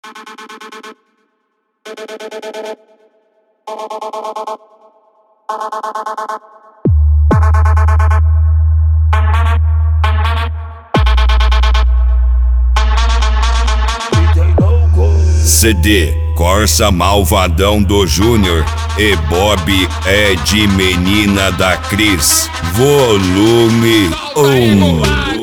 CD Corsa Malvadão do Júnior e Bob é de Menina da Cris, volume 1.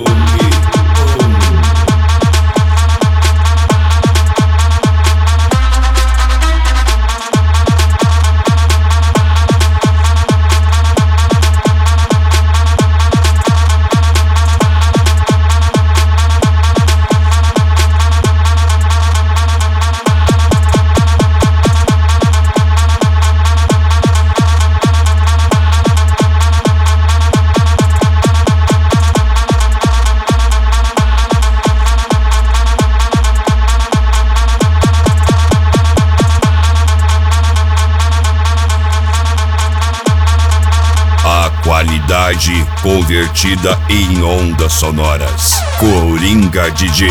Qualidade convertida em ondas sonoras. Coringa DJ.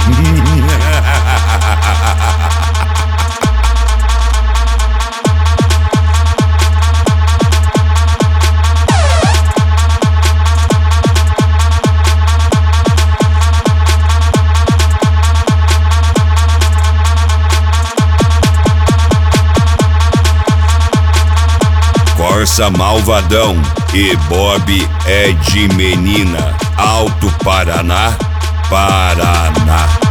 Corsa Malvadão e Bob é de Menina, Alto Paraná, Paraná.